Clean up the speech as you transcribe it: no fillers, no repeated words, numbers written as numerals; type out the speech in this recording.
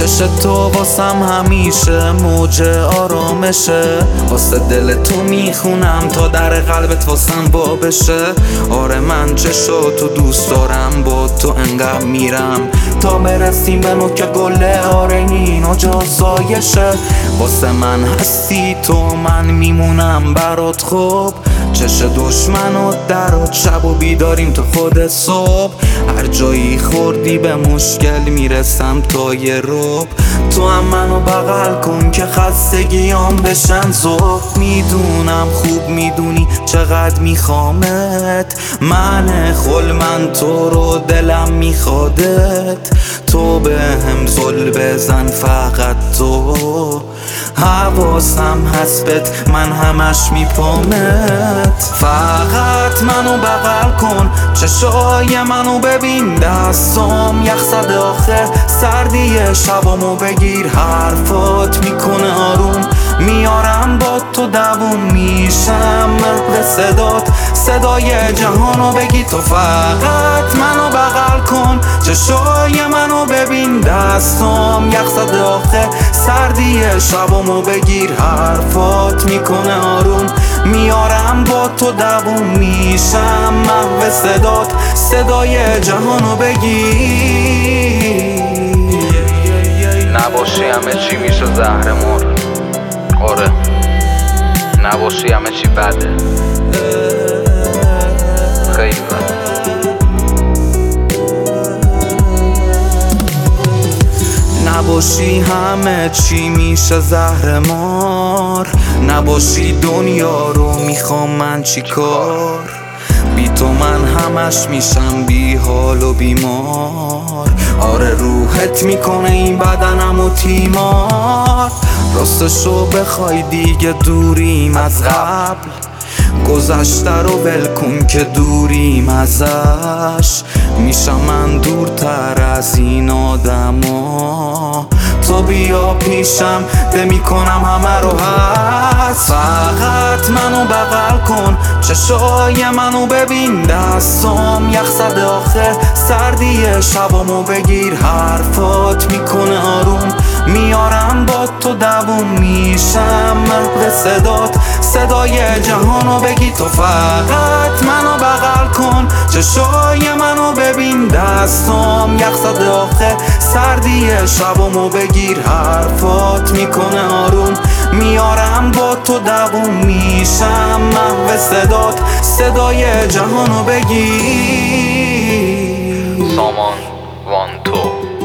چشت تو واسم همیشه موج آرامشه، واسه دل تو میخونم تا در قلبت واسم وا بشه. آره من چشو تو دوست دارم، با تو انقدر میرم تا برسیم به نوک گله. آره اینو جازایشه، واسه من هستی تو، من میمونم برات. خوب چش دشمن و درات، شب و بیداریم تا خود صبح. هر جایی خوردی به مشکل میرسم تا یه رب. تو هم منو بغل کن که خستگیام بشن ذوب. میدونم خوب میدونی چقدر میخوامت، من خل من تو رو دلم میخوادت. تو به هم زل بزن فقط تو، حواسم هست من همش میپامت. فقط منو بغل کن، چشای منو ببین، دستام یخ زده آخه سردی شبامو بگیر. حرفات میکنه آروم، میارم با تو دووم میشم به صدات، صدای جهانو بگی. تو فقط منو بغل کن، چشای منو ببین، دستام یخ زده آخه سردی شبامو بگیر. حرفات میکنه آروم، میارم با تو دووم میشم محو صدات، صدای جهانو بگیر. نباشی همه چی میشه زهرمار. آره نباشی همه چی بده، خیلی بده. نباشی همه چی میشه زهرمار، نباشی دنیا رو میخوام من چی کار. بی تو من همش میشم بی حال و بیمار. آره روحت میکنه این بدنم و تیمار. راستشو بخوای دیگه دوریم از قبل، گذشته رو ول کن که دوریم ازش. میشم من دورتر از این آدما، تو بیا پیشم ده میکنم همه رو هست. فقط منو بغل کن، چشای منو ببین، دستام یخ زده آخه سردی شبامو بگیر. حرفات میکنه آروم، میارم با تو دووم میشم به صدات، صدای جهانو بگی. تو فقط منو بغل کن، چشای منو ببین، دستام یخ زده آخه سردی شبامو بگیر. حرفات میکنه آروم، میارم با تو دووم میشم محو صدات، صدای جهانو بگیر. سامان وان تو